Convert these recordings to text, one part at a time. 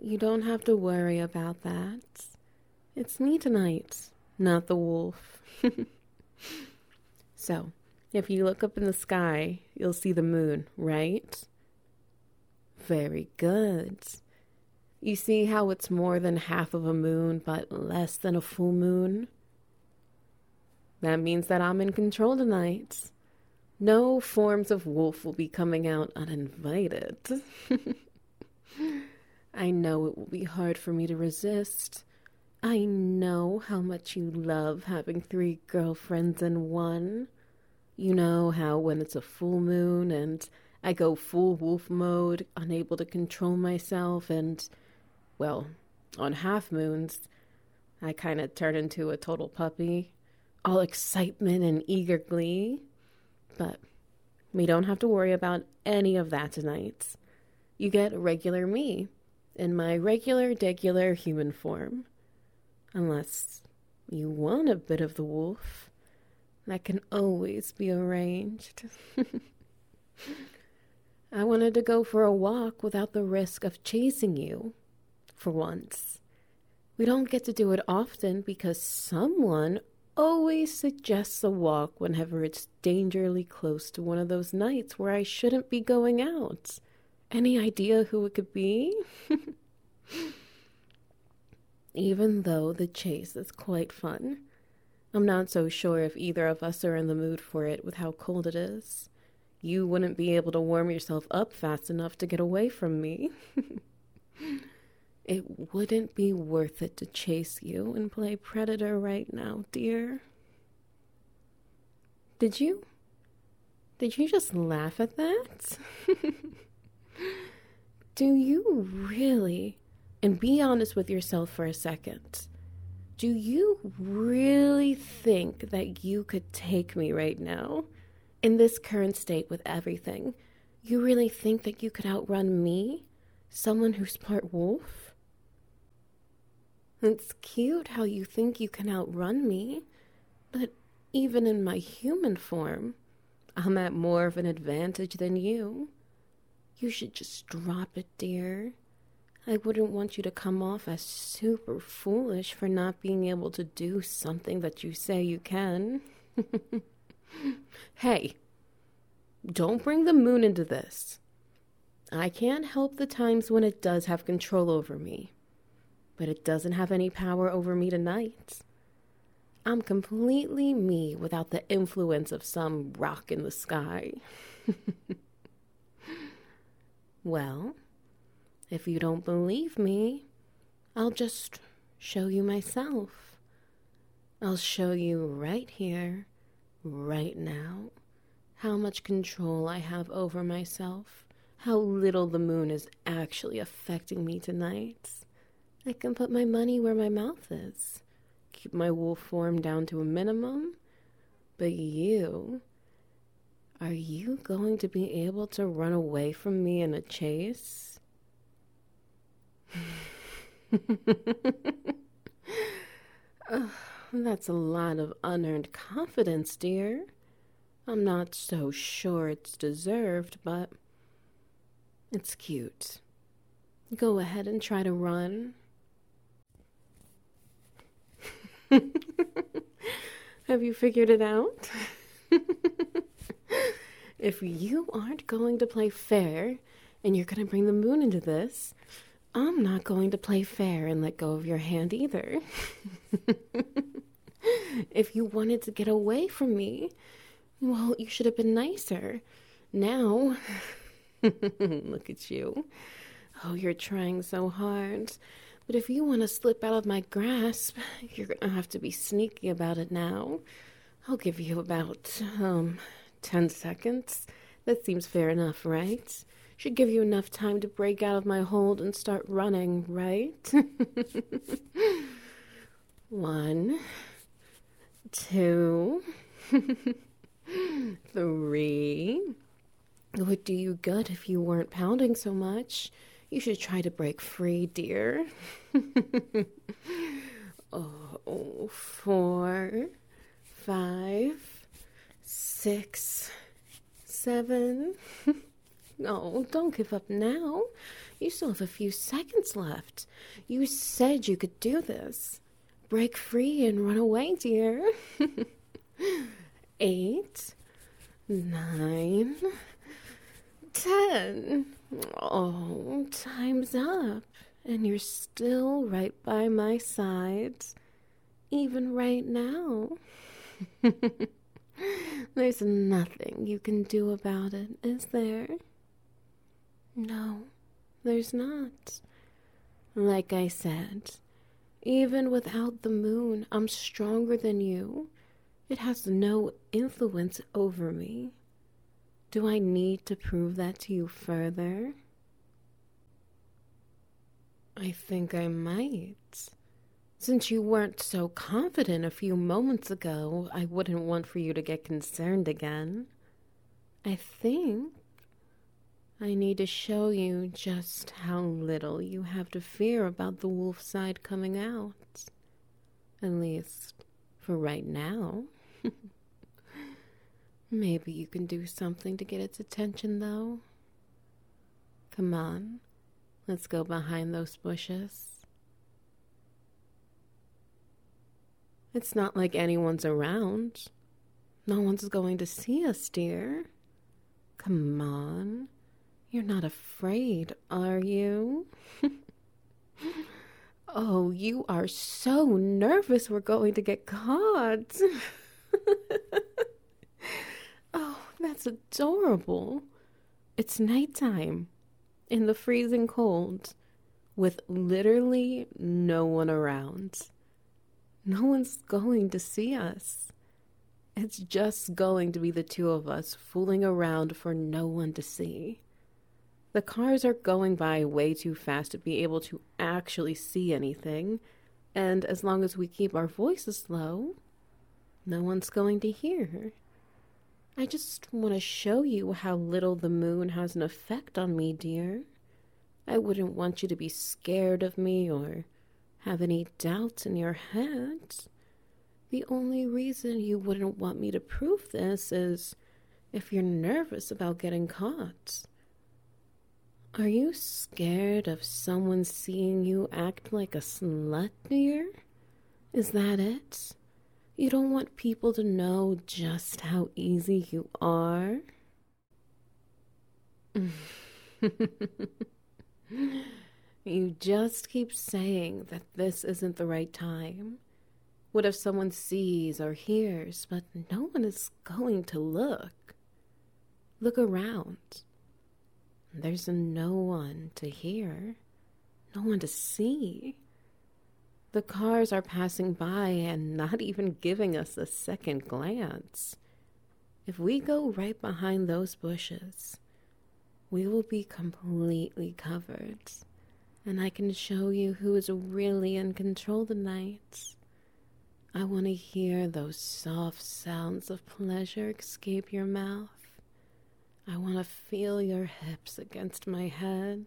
you don't have to worry about that. It's me tonight, not the wolf. So, if you look up in the sky, you'll see the moon, right? Very good. You see how it's more than half of a moon, but less than a full moon? That means that I'm in control tonight. No forms of wolf will be coming out uninvited. I know it will be hard for me to resist. I know how much you love having 3 girlfriends in one. You know how when it's a full moon and I go full wolf mode, unable to control myself, and, well, on half moons, I kind of turn into a total puppy, all excitement and eager glee. But we don't have to worry about any of that tonight. You get regular me, in my regular human form. Unless you want a bit of the wolf, that can always be arranged. I wanted to go for a walk without the risk of chasing you, for once. We don't get to do it often because someone always suggests a walk whenever it's dangerously close to one of those nights where I shouldn't be going out. Any idea who it could be? Even though the chase is quite fun, I'm not so sure if either of us are in the mood for it with how cold it is. You wouldn't be able to warm yourself up fast enough to get away from me. It wouldn't be worth it to chase you and play predator right now, dear. Did you just laugh at that? Do you really, and be honest with yourself for a second, do you really think that you could take me right now? In this current state with everything, you really think that you could outrun me? Someone who's part wolf? It's cute how you think you can outrun me, but even in my human form, I'm at more of an advantage than you. You should just drop it, dear. I wouldn't want you to come off as super foolish for not being able to do something that you say you can. Hey, don't bring the moon into this. I can't help the times when it does have control over me, but it doesn't have any power over me tonight. I'm completely me without the influence of some rock in the sky. Well, if you don't believe me, I'll just show you myself. I'll show you right here, right now, how much control I have over myself, how little the moon is actually affecting me tonight. I can put my money where my mouth is, keep my wolf form down to a minimum, but you... Are you going to be able to run away from me in a chase? That's a lot of unearned confidence, dear. I'm not so sure it's deserved, but it's cute. Go ahead and try to run. Have you figured it out? If you aren't going to play fair and you're going to bring the moon into this, I'm not going to play fair and let go of your hand either. If you wanted to get away from me, well, you should have been nicer. Now, look at you. Oh, you're trying so hard. But if you want to slip out of my grasp, you're going to have to be sneaky about it now. I'll give you about, 10 seconds. That seems fair enough, right? Should give you enough time to break out of my hold and start running, right? 1, 2, 3. It would do you good if you weren't pounding so much. You should try to break free, dear. 4, 5, 6, 7, Oh, don't give up now. You still have a few seconds left. You said you could do this. Break free and run away, dear. 8, 9, 10. Oh, time's up. And you're still right by my side. Even right now. There's nothing you can do about it, is there? No, there's not. Like I said, even without the moon, I'm stronger than you. It has no influence over me. Do I need to prove that to you further? I think I might. Since you weren't so confident a few moments ago, I wouldn't want for you to get concerned again. I think I need to show you just how little you have to fear about the wolf side coming out. At least, for right now. Maybe you can do something to get its attention, though. Come on, let's go behind those bushes. It's not like anyone's around. No one's going to see us, dear. Come on. You're not afraid, are you? Oh, you are so nervous we're going to get caught. Oh, that's adorable. It's nighttime, in the freezing cold, with literally no one around. No one's going to see us. It's just going to be the two of us fooling around for no one to see. The cars are going by way too fast to be able to actually see anything, and as long as we keep our voices low, no one's going to hear. I just want to show you how little the moon has an effect on me, dear. I wouldn't want you to be scared of me or have any doubts in your head. The only reason you wouldn't want me to prove this is if you're nervous about getting caught. Are you scared of someone seeing you act like a slut, dear? Is that it? You don't want people to know just how easy you are? You just keep saying that this isn't the right time. What if someone sees or hears, but no one is going to look? Look around. There's no one to hear, no one to see. The cars are passing by and not even giving us a second glance. If we go right behind those bushes, we will be completely covered, and I can show you who is really in control tonight. I want to hear those soft sounds of pleasure escape your mouth. I want to feel your hips against my head.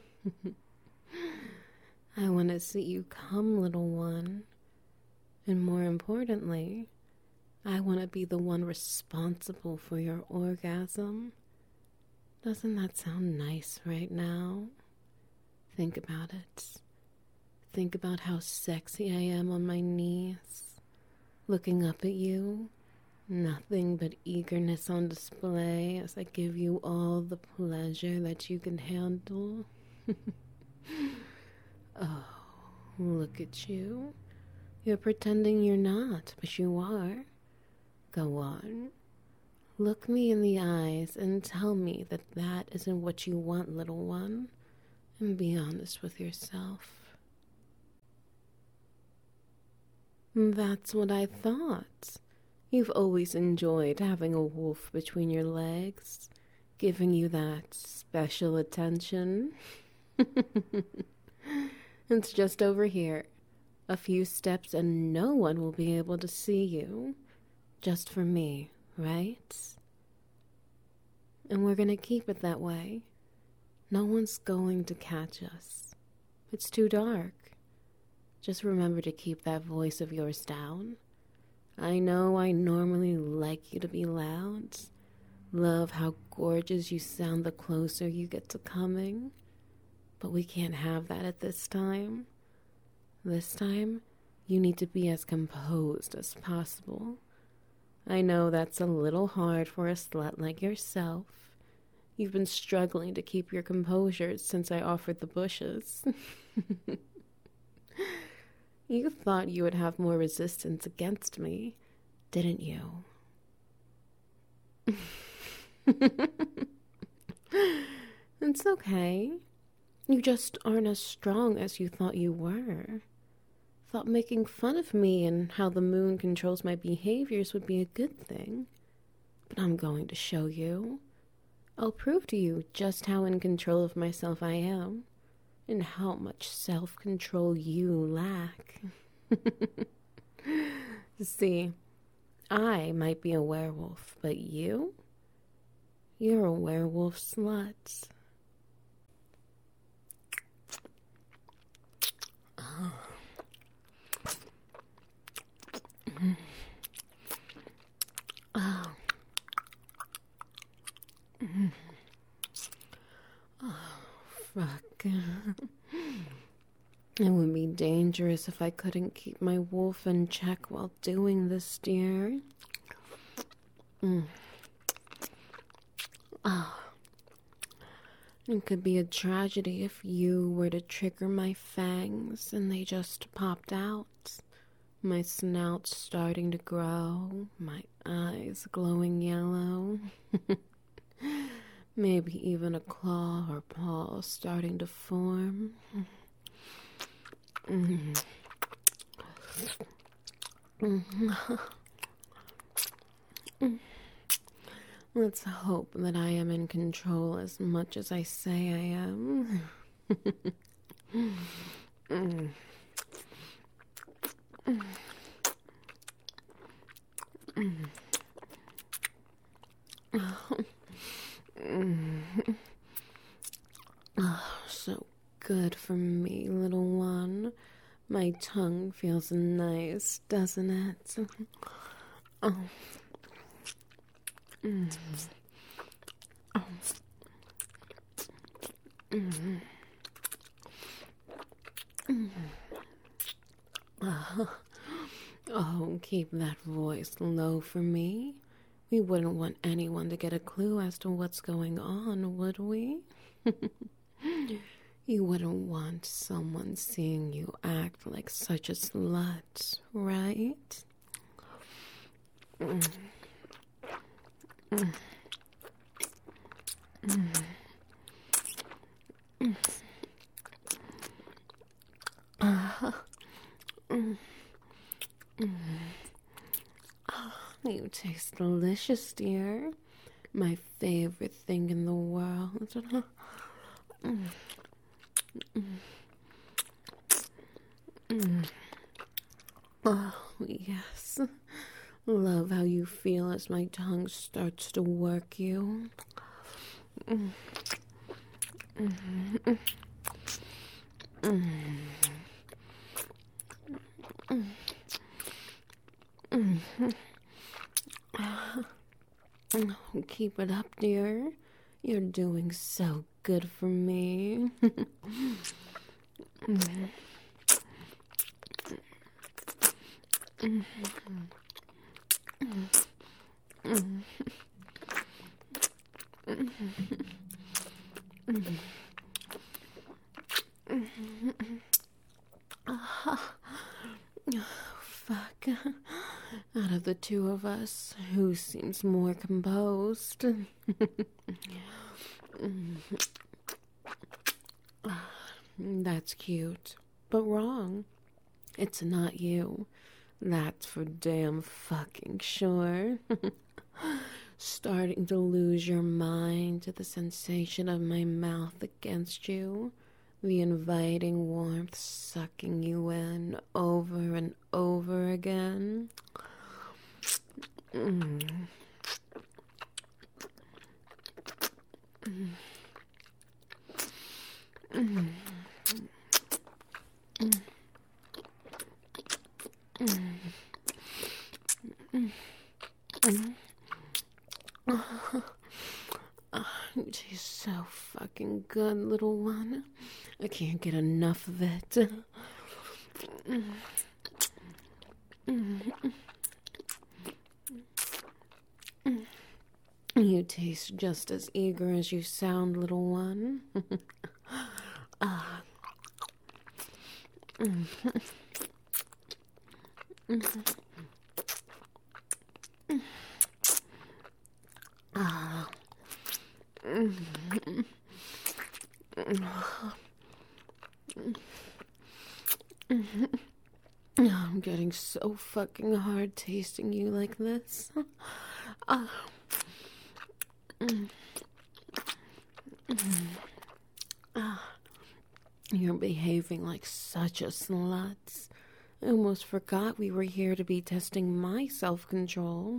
I want to see you come, little one. And more importantly, I want to be the one responsible for your orgasm. Doesn't that sound nice right now? Think about it. Think about how sexy I am on my knees, looking up at you. Nothing but eagerness on display as I give you all the pleasure that you can handle. Oh, look at you. You're pretending you're not, but you are. Go on. Look me in the eyes and tell me that that isn't what you want, little one. And be honest with yourself. That's what I thought. You've always enjoyed having a wolf between your legs, giving you that special attention. It's just over here. A few steps and no one will be able to see you. Just for me, right? And we're gonna keep it that way. No one's going to catch us. It's too dark. Just remember to keep that voice of yours down. I know I normally like you to be loud, love how gorgeous you sound the closer you get to coming. But we can't have that at this time. This time, you need to be as composed as possible. I know that's a little hard for a slut like yourself. You've been struggling to keep your composure since I offered the bushes. You thought you would have more resistance against me, didn't you? It's okay. You just aren't as strong as you thought you were. Thought making fun of me and how the moon controls my behaviors would be a good thing. But I'm going to show you. I'll prove to you just how in control of myself I am, and how much self-control you lack. See, I might be a werewolf, but you're a werewolf slut. Fuck. It would be dangerous if I couldn't keep my wolf in check while doing this, dear. It could be a tragedy if you were to trigger my fangs and they just popped out. My snout starting to grow, my eyes glowing yellow. Maybe even a claw or paw starting to form. Let's hope that I am in control as much as I say I am. So good for me, little one. My tongue feels nice, doesn't it? Oh. Oh, keep that voice low for me. We wouldn't want anyone to get a clue as to what's going on, would we? You wouldn't want someone seeing you act like such a slut, right? You taste delicious, dear. My favorite thing in the world. Oh, yes. Love how you feel as my tongue starts to work you. Keep it up, dear. You're doing so good for me. Fuck. Out of the two of us, who seems more composed? That's cute, but wrong. It's not you. That's for damn fucking sure. Starting to lose your mind to the sensation of my mouth against you. The inviting warmth sucking you in over and over again. good, little one. I can't get enough of it. You taste just as eager as you sound, little one. I'm getting so fucking hard tasting you like this. You're behaving like such a slut. I almost forgot we were here to be testing my self-control.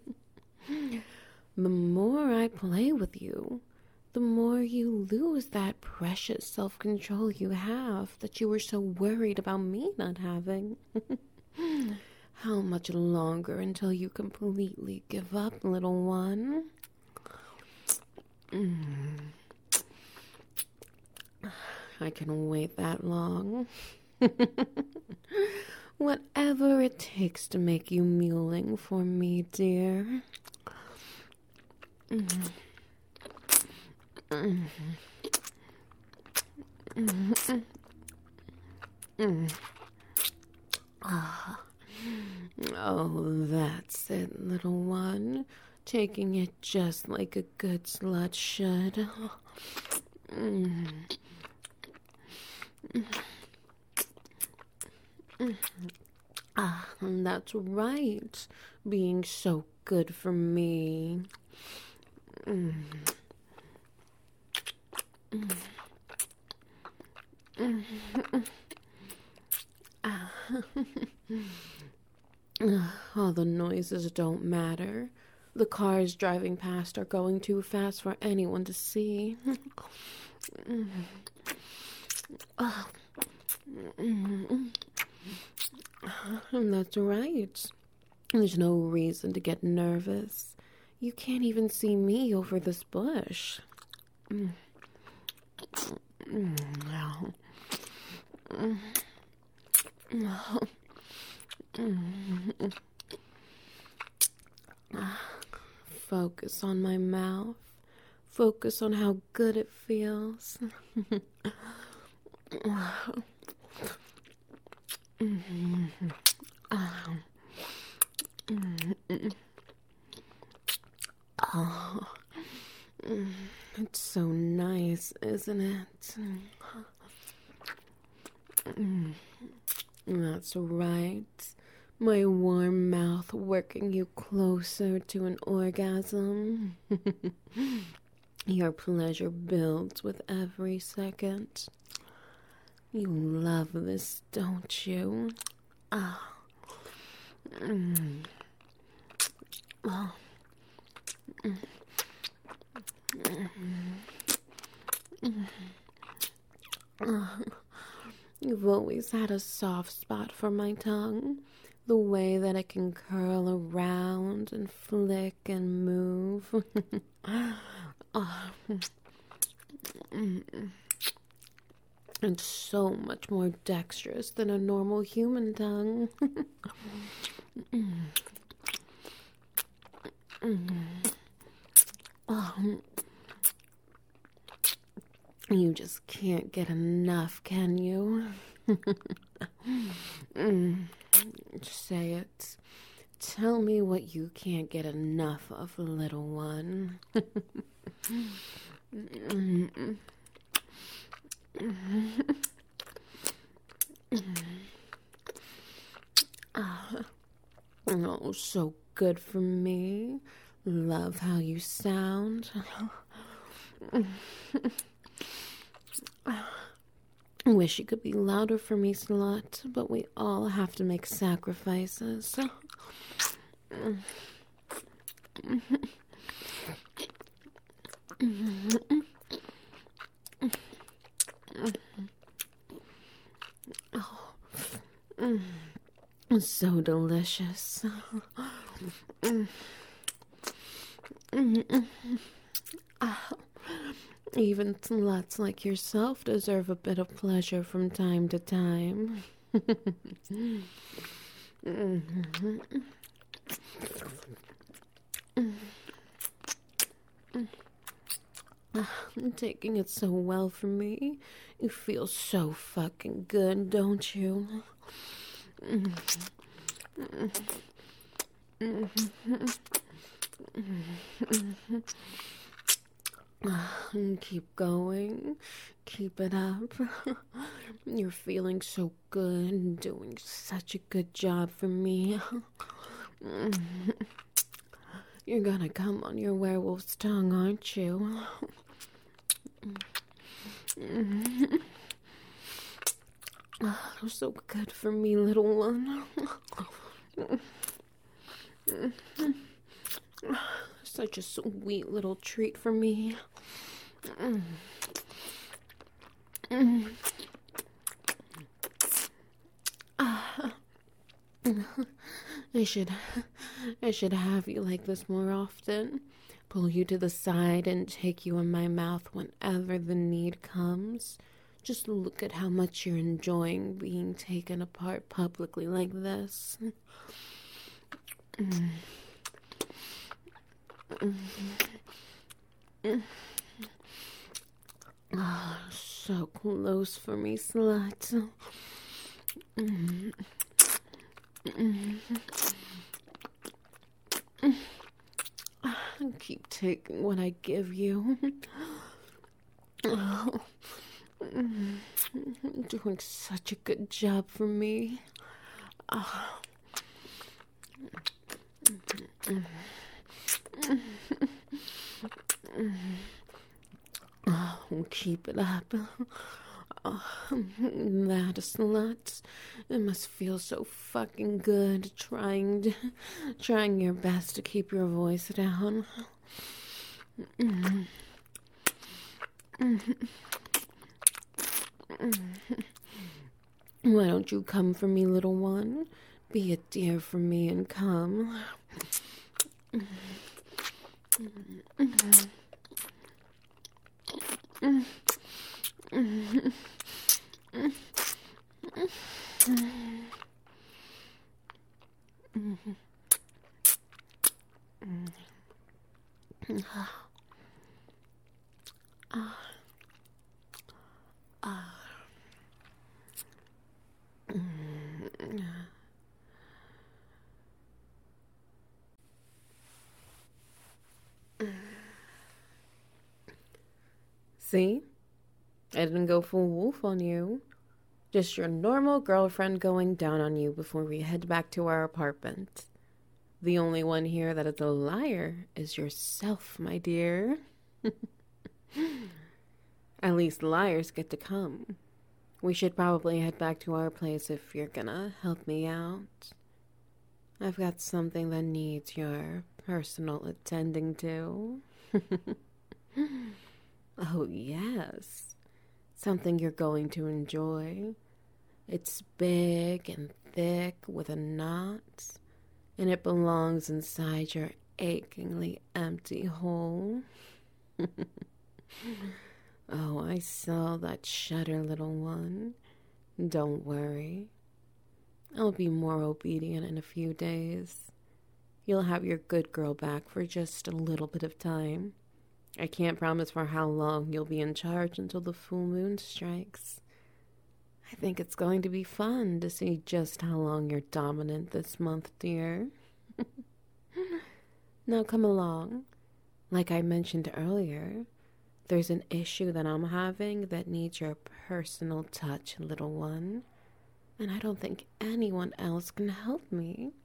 The more I play with you, the more you lose that precious self-control you have that you were so worried about me not having. How much longer until you completely give up, little one? I can wait that long. Whatever it takes to make you mewling for me, dear. Oh, that's it, little one. Taking it just like a good slut should. That's right. Being so good for me. All the noises don't matter. The cars driving past are going too fast for anyone to see. That's right. There's no reason to get nervous. You can't even see me over this bush. Focus on my mouth. Focus on how good it feels. It's so nice, isn't it? That's right. My warm mouth working you closer to an orgasm. Your pleasure builds with every second. You love this, don't you? You've always had a soft spot for my tongue. The way that it can curl around and flick and move. It's so much more dexterous than a normal human tongue. You just can't get enough, can you? Say it. Tell me what you can't get enough of, little one. Oh, so good for me. Love how you sound. Wish you could be louder for me, slut, but we all have to make sacrifices. So delicious. Even sluts like yourself deserve a bit of pleasure from time to time. Taking it so well from me. You feel so fucking good, don't you? Keep going. Keep it up. You're feeling so good and doing such a good job for me. You're gonna come on your werewolf's tongue, aren't you? So good for me, little one. Such a sweet little treat for me. I should have you like this more often. Pull you to the side and take you in my mouth whenever the need comes. Just look at how much you're enjoying being taken apart publicly like this. So close for me, slut. Keep taking what I give you. Doing such a good job for me. Keep it up. That slut. It must feel so fucking good trying your best to keep your voice down. Why don't you come for me, little one? Be a dear for me and come. See? I didn't go full wolf on you. Just your normal girlfriend going down on you before we head back to our apartment. The only one here that is a liar is yourself, my dear. At least liars get to come. We should probably head back to our place if you're gonna help me out. I've got something that needs your personal attending to. Oh, yes. Something you're going to enjoy. It's big and thick with a knot, and it belongs inside your achingly empty hole. Oh, I saw that shudder, little one. Don't worry. I'll be more obedient in a few days. You'll have your good girl back for just a little bit of time. I can't promise for how long you'll be in charge until the full moon strikes. I think it's going to be fun to see just how long you're dominant this month, dear. Now come along. Like I mentioned earlier, there's an issue that I'm having that needs your personal touch, little one. And I don't think anyone else can help me.